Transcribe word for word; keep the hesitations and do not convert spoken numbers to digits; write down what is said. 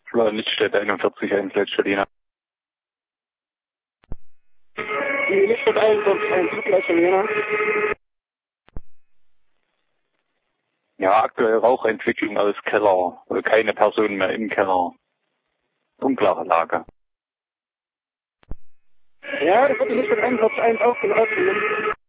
Lichtstedt einundvierzig eins Leitstadina. Die Lichtstedt einundvierzig eins Leitstadina. Ja, aktuell Rauchentwicklung aus Keller. Keine Person mehr im Keller. Unklare Lage. Ja, das wird die Lichtstedt einundvierzig eins aufgenommen.